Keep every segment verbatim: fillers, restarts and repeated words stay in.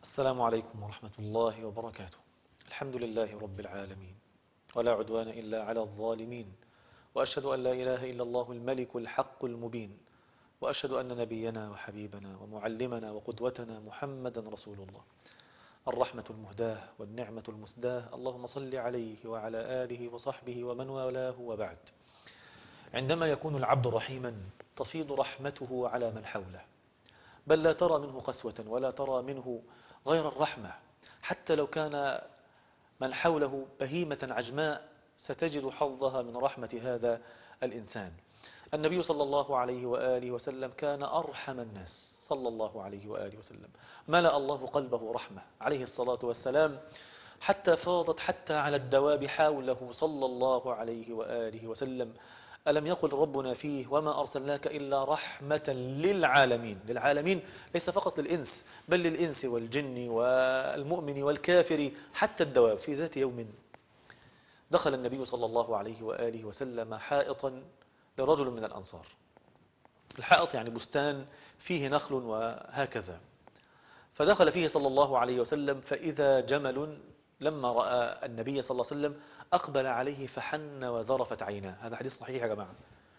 السلام عليكم ورحمة الله وبركاته. الحمد لله رب العالمين، ولا عدوان إلا على الظالمين، وأشهد أن لا إله إلا الله الملك الحق المبين، وأشهد أن نبينا وحبيبنا ومعلمنا وقدوتنا محمدا رسول الله، الرحمة المهداة والنعمة المسداة. اللهم صل عليه وعلى آله وصحبه ومن والاه، وبعد. عندما يكون العبد رحيما تفيض رحمته على من حوله، بل لا ترى منه قسوة ولا ترى منه غير الرحمة. حتى لو كان من حوله بهيمة عجماء ستجد حظها من رحمة هذا الإنسان. النبي صلى الله عليه وآله وسلم كان أرحم الناس صلى الله عليه وآله وسلم، ملأ الله قلبه رحمة عليه الصلاة والسلام، حتى فاضت حتى على الدواب حوله صلى الله عليه وآله وسلم. ألم يقل ربنا فيه: وما أرسلناك إلا رحمة للعالمين. للعالمين ليس فقط للإنس، بل للإنس والجن والمؤمن والكافر، حتى الدواب. في ذات يوم دخل النبي صلى الله عليه وآله وسلم حائطا لرجل من الأنصار. الحائط يعني بستان فيه نخل وهكذا. فدخل فيه صلى الله عليه وسلم، فإذا جمل لما رأى النبي صلى الله عليه وسلم أقبل عليه فحن وذرفت عيناه. هذا حديث صحيح يا جماعة.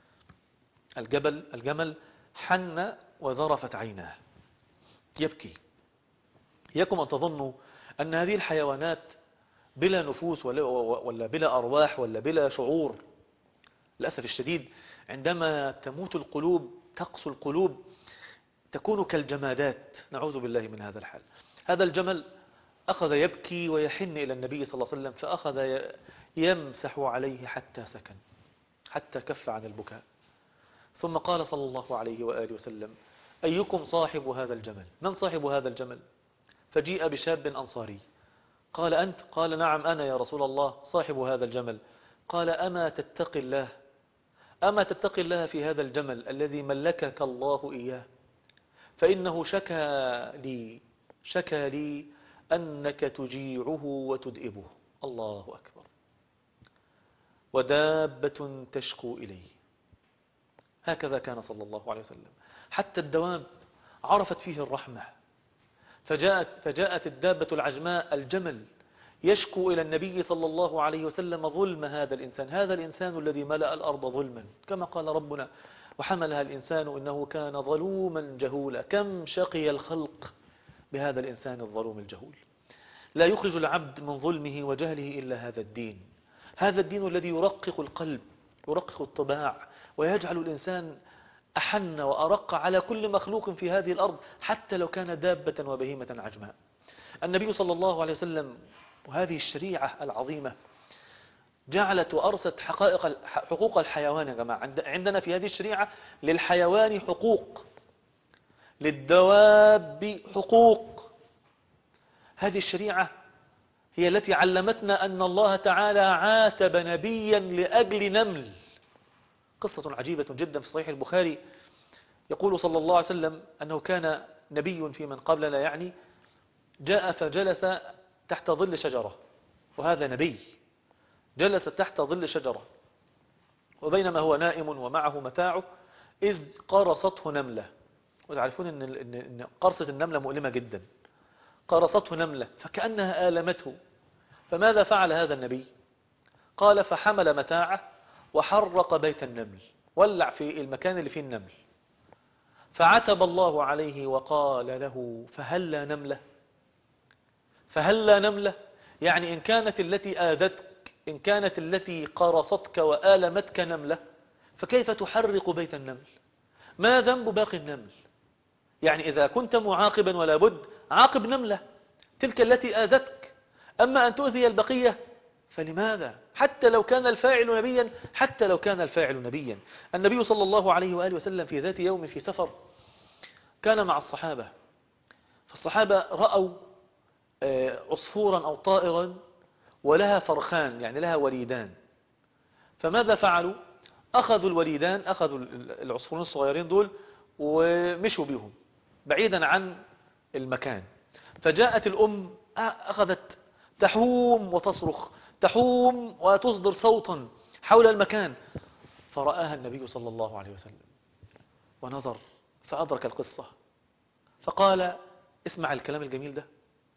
الجبل الجمل حن وذرفت عيناه يبكي. إياكم أن تظنوا أن هذه الحيوانات بلا نفوس ولا, ولا بلا أرواح ولا بلا شعور. للأسف الشديد عندما تموت القلوب، تقسو القلوب، تكون كالجمادات، نعوذ بالله من هذا الحال. هذا الجمل أخذ يبكي ويحن إلى النبي صلى الله عليه وسلم، فأخذ يمسح عليه حتى سكن، حتى كف عن البكاء. ثم قال صلى الله عليه وآله وسلم: أيكم صاحب هذا الجمل؟ من صاحب هذا الجمل؟ فجيء بشاب أنصاري. قال: أنت؟ قال: نعم أنا يا رسول الله صاحب هذا الجمل. قال: أما تتقي الله؟ أما تتقي الله في هذا الجمل الذي ملكك الله إياه؟ فإنه شكى لي شكى لي أنك تجيعه وتدئبه. الله أكبر. ودابة تشكو إليه. هكذا كان صلى الله عليه وسلم. حتى الدواب عرفت فيه الرحمة، فجاءت, فجاءت الدابة العجماء الجمل يشكو إلى النبي صلى الله عليه وسلم ظلم هذا الإنسان، هذا الإنسان الذي ملأ الأرض ظلما، كما قال ربنا: وحملها الإنسان إنه كان ظلوما جهولا. كم شقي الخلق بهذا الإنسان الظلوم الجهول. لا يخرج العبد من ظلمه وجهله إلا هذا الدين، هذا الدين الذي يرقق القلب، يرقق الطباع، ويجعل الإنسان أحن وأرق على كل مخلوق في هذه الأرض، حتى لو كان دابة وبهيمة عجماء. النبي صلى الله عليه وسلم وهذه الشريعة العظيمة جعلت وأرست حقائق حقوق الحيوان. يا جماعة، عندنا في هذه الشريعة للحيوان حقوق، للدواب حقوق. هذه الشريعة هي التي علمتنا أن الله تعالى عاتب نبيا لأجل نمل. قصة عجيبة جدا في صحيح البخاري. يقول صلى الله عليه وسلم أنه كان نبي في من قبلنا، يعني جاء فجلس تحت ظل شجرة، وهذا نبي جلس تحت ظل شجرة، وبينما هو نائم ومعه متاعه إذ قرصته نملة. وتعرفون أن إن قرصة النملة مؤلمة جدا. قرصته نملة فكأنها آلمته. فماذا فعل هذا النبي؟ قال: فحمل متاعه وحرق بيت النمل، ولع في المكان اللي فيه النمل. فعتب الله عليه وقال له: فهلا نملة؟ فهلا نملة يعني إن كانت التي آذتك، إن كانت التي قرصتك وآلمتك نملة، فكيف تحرق بيت النمل؟ ما ذنب باقي النمل؟ يعني إذا كنت معاقبا ولا بد عاقب نملة تلك التي آذتك، أما أن تؤذي البقية فلماذا؟ حتى لو كان الفاعل نبيا، حتى لو كان الفاعل نبيا. النبي صلى الله عليه وآله وسلم في ذات يوم في سفر كان مع الصحابة، فالصحابة رأوا عصفورا أو طائرا ولها فرخان، يعني لها وليدان. فماذا فعلوا؟ أخذوا الوليدان، أخذوا العصفورين الصغيرين دول ومشوا بهم بعيدا عن المكان. فجاءت الأم أخذت تحوم وتصرخ، تحوم وتصدر صوتا حول المكان. فرآها النبي صلى الله عليه وسلم ونظر فأدرك القصة، فقال: اسمع الكلام الجميل ده،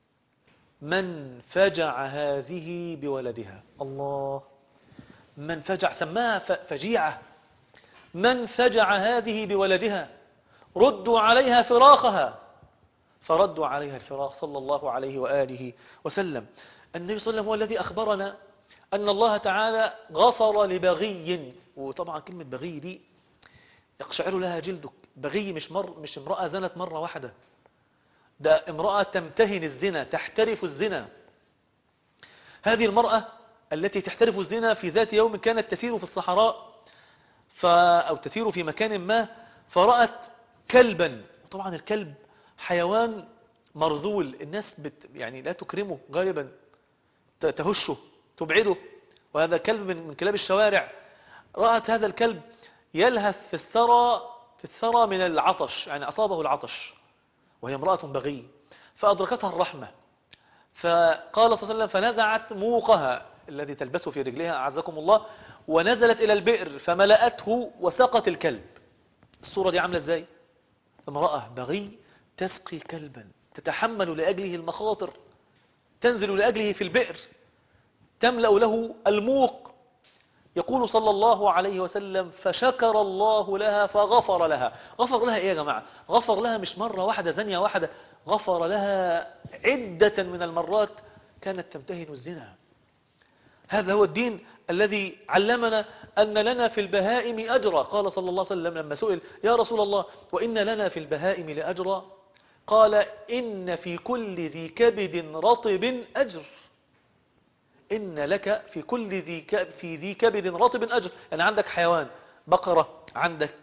من فجع هذه بولدها. الله، من فجع، سماها فجيعة. من فجع هذه بولدها ردوا عليها فراخها، فردوا عليها الفراخ صلى الله عليه وآله وسلم. النبي صلى الله عليه وسلم هو الذي أخبرنا أن الله تعالى غفر لبغي. وطبعا كلمة بغي دي يقشعر لها جلدك. بغي مش, مر مش امرأة زنت مرة واحدة، ده امرأة تمتهن الزنا، تحترف الزنا. هذه المرأة التي تحترف الزنا في ذات يوم كانت تسير في الصحراء ف... أو تسير في مكان ما، فرأت كلبا. طبعا الكلب حيوان مرذول، الناس بت... يعني لا تكرمه غالبا، تهشه تبعده، وهذا كلب من... من كلاب الشوارع. رأت هذا الكلب يلهث في الثرى في الثرى من العطش، يعني أصابه العطش، وهي امرأة بغي، فأدركتها الرحمة. فقال صلى الله عليه وسلم فنزعت موقها الذي تلبسه في رجلها أعزكم الله، ونزلت إلى البئر فملأته وسقت الكلب. الصورة دي عاملة ازاي؟ امرأة بغي تسقي كلبا، تتحمل لأجله المخاطر، تنزل لأجله في البئر، تملأ له الموق. يقول صلى الله عليه وسلم فشكر الله لها فغفر لها. غفر لها ايه يا جماعة؟ غفر لها مش مرة واحدة زنية واحدة، غفر لها عدة من المرات كانت تمتهن الزنا. هذا هو الدين الذي علمنا أن لنا في البهائم أجرا. قال صلى الله عليه وسلم لما سئل يا رسول الله وإن لنا في البهائم لأجرا، قال إن في كل ذي كبد رطب أجر. إن لك في كل ذي ك... في ذي كبد رطب أجر. يعني عندك حيوان، بقرة، عندك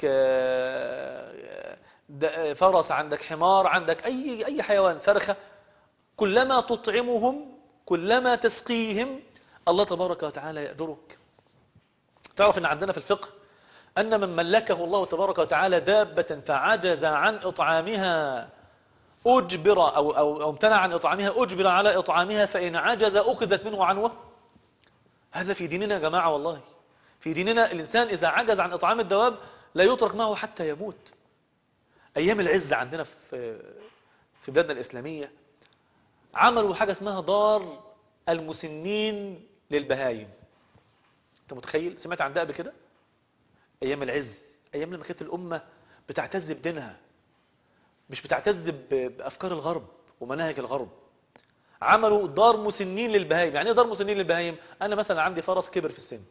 فرس، عندك حمار، عندك أي أي حيوان، فرخة، كلما تطعمهم كلما تسقيهم الله تبارك وتعالى يأجرك. تعرف أن عندنا في الفقه أن من ملكه الله تبارك وتعالى دابة فعجز عن إطعامها أجبر أو, أو, أو امتنع عن إطعامها أجبر على إطعامها، فإن عجز أخذت منه عنوة. هذا في ديننا يا جماعة، والله في ديننا الإنسان إذا عجز عن إطعام الدواب لا يترك معه حتى يموت. أيام العز عندنا في في بلادنا الإسلامية عملوا حاجة اسمها دار المسنين للبهايم. أنت متخيل؟ سمعت عن ده قبل كده؟ أيام العز، أيام لما كانت الأمة بتعتز بدينها، مش بتعتز بأفكار الغرب ومناهج الغرب، عملوا دار مسنين للبهايم. يعني ايه دار مسنين للبهايم؟ أنا مثلا عندي فرس كبر في السن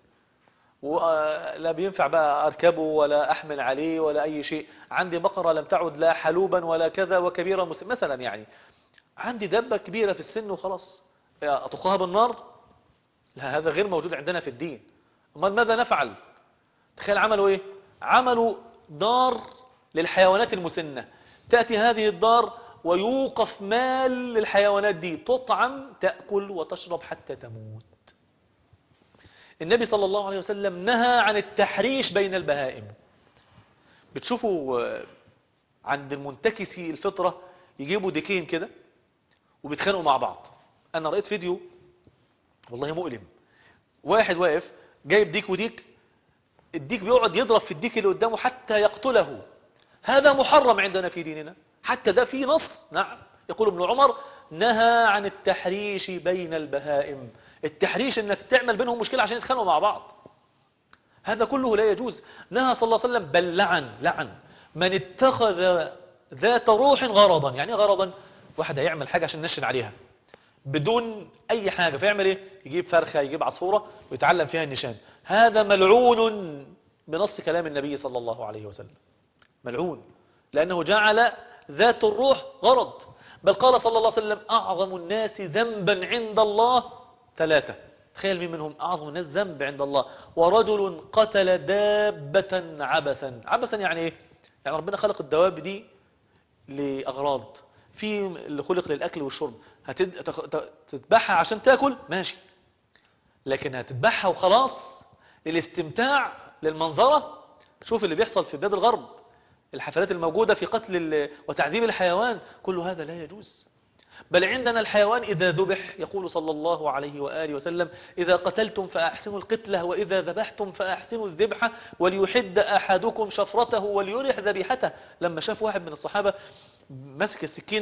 ولا بينفع بقى أركبه ولا أحمل عليه ولا أي شيء، عندي بقرة لم تعد لا حلوبا ولا كذا وكبيرة مسن مثلا، يعني عندي دابة كبيرة في السن وخلاص أطخها بالنار؟ لا، هذا غير موجود عندنا في الدين. أمال ماذا نفعل؟ تخيل عملوا إيه؟ عملوا دار للحيوانات المسنة. تأتي هذه الدار ويوقف مال للحيوانات دي، تطعم تأكل وتشرب حتى تموت. النبي صلى الله عليه وسلم نهى عن التحريش بين البهائم. بتشوفوا عند المنتكسي الفطرة يجيبوا ديكين كده وبيتخانقوا مع بعض. أنا رأيت فيديو والله مؤلم، واحد واقف جايب ديك وديك، الديك بيقعد يضرب في الديك اللي قدامه حتى يقتله. هذا محرم عندنا في ديننا، حتى ده في نص. نعم، يقول ابن عمر نهى عن التحريش بين البهائم. التحريش انك تعمل بينهم مشكلة عشان يتخانقوا مع بعض، هذا كله لا يجوز. نهى صلى الله عليه وسلم بل لعن لعن من اتخذ ذات روح غرضا. يعني غرضا؟ واحد هيعمل حاجة عشان نشن عليها بدون اي حاجة، فيعمل ايه؟ يجيب فرخة، يجيب عصفورة ويتعلم فيها النشان. هذا ملعون بنص كلام النبي صلى الله عليه وسلم، ملعون لأنه جعل ذات الروح غرض. بل قال صلى الله عليه وسلم أعظم الناس ذنبا عند الله ثلاثة. تخيل مين منهم أعظم الناس ذنب عند الله؟ ورجل قتل دابة عبثا. عبثا يعني إيه؟ يعني ربنا خلق الدواب دي لأغراض، في اللي خلق للأكل والشرب، هتذبحها عشان تأكل ماشي، لكن هتذبحها وخلاص للاستمتاع للمنظرة. شوف اللي بيحصل في بلاد الغرب، الحفلات الموجودة في قتل وتعذيب الحيوان، كل هذا لا يجوز. بل عندنا الحيوان إذا ذبح يقول صلى الله عليه وآله وسلم إذا قتلتم فأحسنوا القتلة وإذا ذبحتم فأحسنوا الذبحة وليحد أحدكم شفرته وليرح ذبيحته. لما شاف واحد من الصحابة مسك السكينة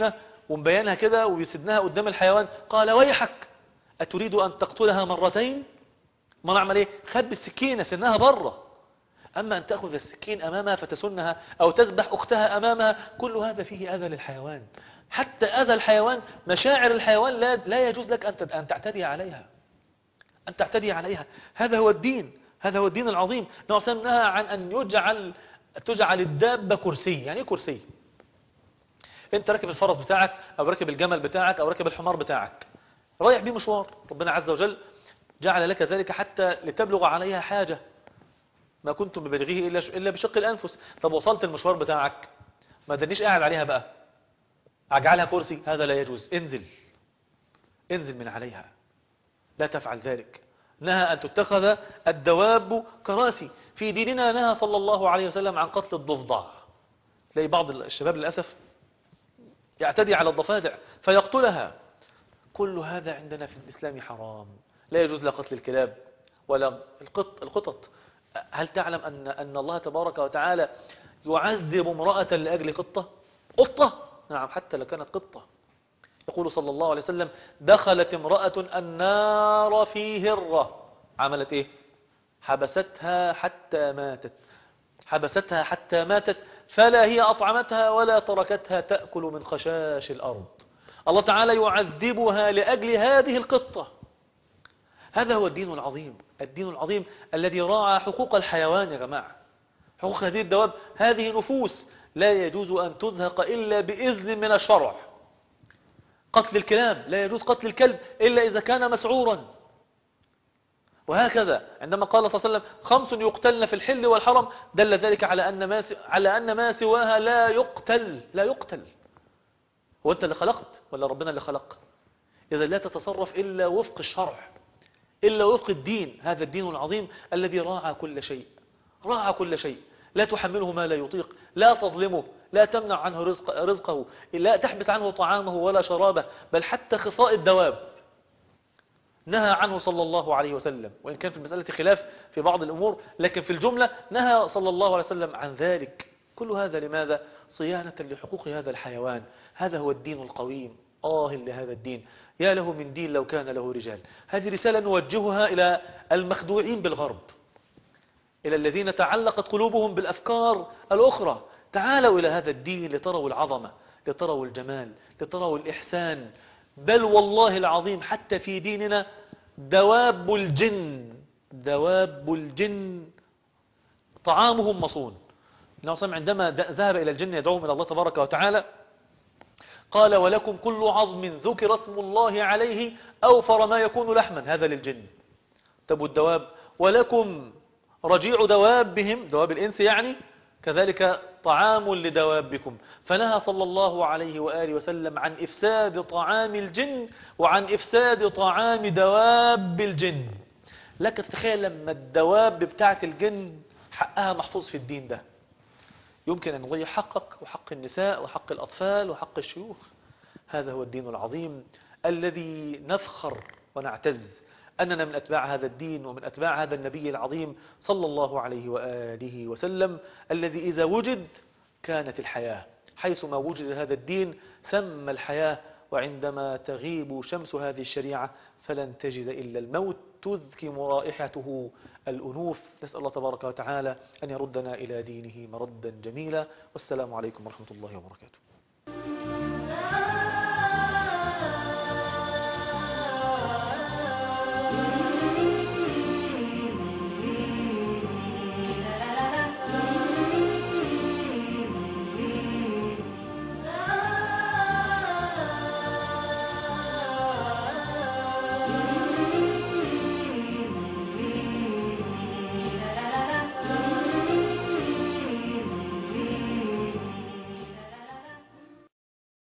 ومبينها كده ويسدناها قدام الحيوان، قال ويحك أتريد أن تقتلها مرتين؟ ما نعمل ايه؟ خد بالسكينة سنها بره. أما أن تأخذ السكين أمامها فتسنها أو تذبح أختها أمامها، كل هذا فيه أذى للحيوان. حتى أذى الحيوان، مشاعر الحيوان لا, لا يجوز لك أن أن تعتدي عليها، أن تعتدي عليها. هذا هو الدين، هذا هو الدين العظيم. نعم نهى عن أن يجعل تجعل الدابة كرسي. يعني ايه كرسي؟ انت راكب الفرس بتاعك او راكب الجمل بتاعك او راكب الحمار بتاعك، رايح بيه مشوار، ربنا عز وجل جعل لك ذلك حتى لتبلغ عليها حاجة، ما كنتم ببلغيه إلا إلا بشق الأنفس. طب وصلت المشوار بتاعك، ما تدنيش قاعد عليها بقى، اجعلها كرسي، هذا لا يجوز. انزل انزل من عليها، لا تفعل ذلك. نهى أن تتخذ الدواب كراسي. في ديننا نهى صلى الله عليه وسلم عن قتل الضفدع. تلاقي بعض الشباب للأسف يعتدي على الضفادع فيقتلها. كل هذا عندنا في الإسلام حرام. لا يجوز لا قتل الكلاب ولا القط القطط. هل تعلم أن أن الله تبارك وتعالى يعذب امرأة لأجل قطة؟ قطة؟ نعم، حتى لو كانت قطة. يقول صلى الله عليه وسلم دخلت امرأة النار في هرة، عملت ايه؟ حبستها حتى ماتت، حبستها حتى ماتت، فلا هي أطعمتها ولا تركتها تأكل من خشاش الأرض. الله تعالى يعذبها لأجل هذه القطة. هذا هو الدين العظيم، الدين العظيم الذي راعى حقوق الحيوان. يا جماعة، حقوق هذه الدواب، هذه نفوس لا يجوز أن تزهق إلا بإذن من الشرع. قتل الكلاب، لا يجوز قتل الكلب إلا إذا كان مسعورا. وهكذا عندما قال صلى الله عليه وسلم خمس يقتلن في الحل والحرم، دل ذلك على أن ما على أن ما سواها لا يقتل، لا يقتل. هو أنت اللي خلقت ولا ربنا اللي خلق؟ إذا لا تتصرف إلا وفق الشرع، إلا وفق الدين. هذا الدين العظيم الذي راعى كل شيء، راعى كل شيء. لا تحمله ما لا يطيق، لا تظلمه، لا تمنع عنه رزق رزقه، لا تحبس عنه طعامه ولا شرابه، بل حتى خصاء الدواب نهى عنه صلى الله عليه وسلم. وإن كان في المسألة خلاف في بعض الأمور، لكن في الجملة نهى صلى الله عليه وسلم عن ذلك. كل هذا لماذا؟ صيانة لحقوق هذا الحيوان. هذا هو الدين القويم. آه لهذا الدين، يا له من دين لو كان له رجال. هذه رسالة نوجهها إلى المخدوعين بالغرب، إلى الذين تعلقت قلوبهم بالأفكار الأخرى. تعالوا إلى هذا الدين لتروا العظمة، لتروا الجمال، لتروا الإحسان. بل والله العظيم حتى في ديننا دواب الجن، دواب الجن طعامهم مصون. النبي عندما ذهب إلى الجن يدعوهم إلى الله تبارك وتعالى قال ولكم كل عظم ذكر اسم الله عليه أوفر ما يكون لحما، هذا للجن. طب والدواب؟ ولكم رجيع دوابهم، دواب الإنس يعني، كذلك طعام لدوابكم. فنهى صلى الله عليه وآله وسلم عن إفساد طعام الجن وعن إفساد طعام دواب الجن. لك تتخيل لما الدواب بتاعت الجن حقها محفوظ في الدين ده، يمكن أن نضيع حقك وحق النساء وحق الأطفال وحق الشيوخ. هذا هو الدين العظيم الذي نفخر ونعتز أننا من أتباع هذا الدين ومن أتباع هذا النبي العظيم صلى الله عليه وآله وسلم، الذي إذا وجد كانت الحياة. حيث ما وجد هذا الدين ثم الحياة. وعندما تغيب شمس هذه الشريعة فلن تجد إلا الموت تذكم رائحته الأنوف. نسأل الله تبارك وتعالى أن يردنا إلى دينه مردا جميلا. والسلام عليكم ورحمة الله وبركاته.